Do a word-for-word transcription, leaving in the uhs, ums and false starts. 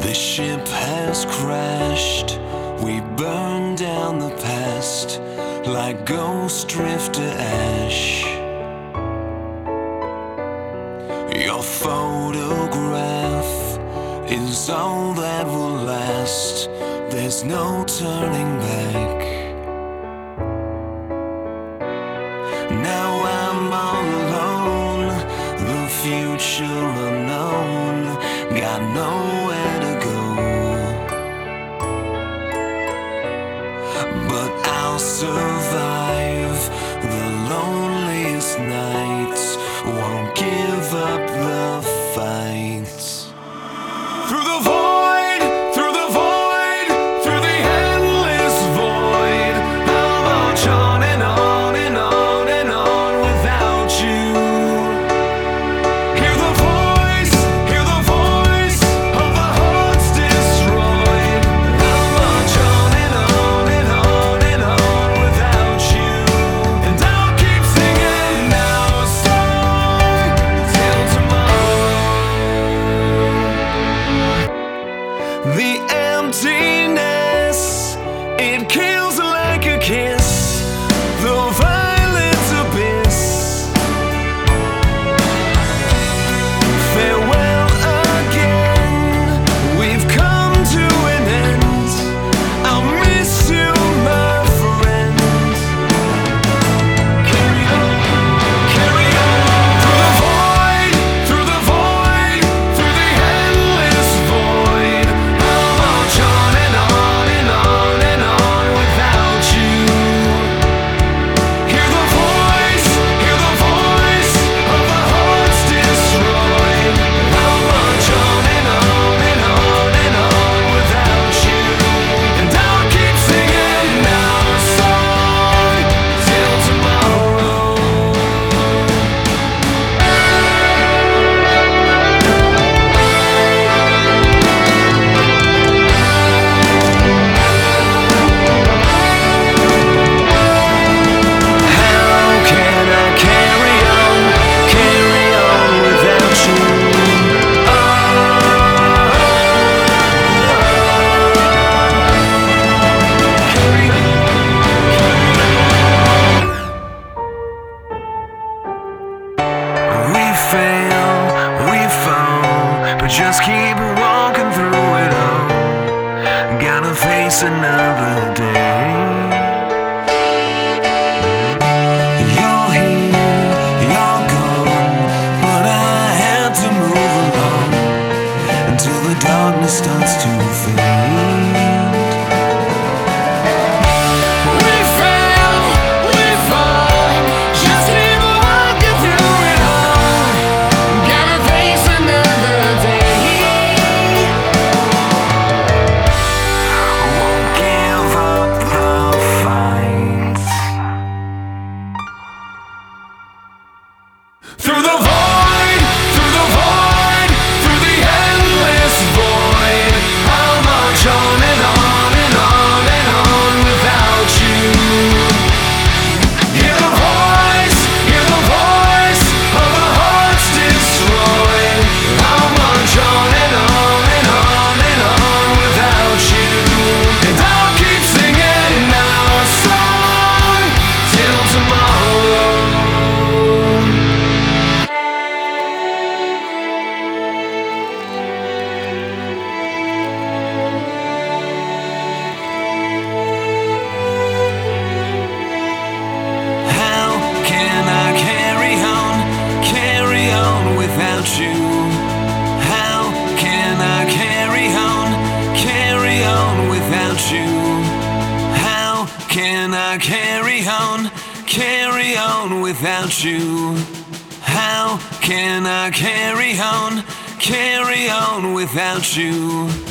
The ship has crashed, we burn down the past like ghosts drift to ash. Your photograph is all that will last, there's no turning back. Now I'm all alone, the future unknown, got nowhere to go. But I'll survive the loneliest nights, won't give up the fight. Through the void, through the void, through the endless void, I'll march on and on and on and on without you. Hear the voice, hear the voice of the hearts destroyed. I'll march on and on and on and on without you. And I'll keep singing our song till tomorrow. The emptiness, it kills like a kiss, the violent abyss. Farewell again, we've come to an end, I'll miss you, my friend. Carry on, carry on. Through the void, through the void, through the endless void, I'll march on and on and on and on without you. Hear the voice, hear the voice of the hearts destroyed. I'll march on and on and on and on without you. And I'll keep singing our song till tomorrow. How can I carry on, carry on without you? Carry on. We fail, we fall, but just keep walking through it all. Gotta face another day. You're here, you're gone, but I had to move along until the darkness starts to fade. We fail, we fall, just keep walking through it all. Gotta face another day. Won't give up the fight. Through the void, through the void, through the endless void, I'll march on and on and on and on without you. Hear the voice, hear the voice of the hearts destroyed. I'll march on and on and on and on without you. And I'll keep singing our song till tomorrow. How can I carry on, carry on without you? How can I carry on, carry on without you? How can I carry on, carry on without you? How can I carry on, carry on without you?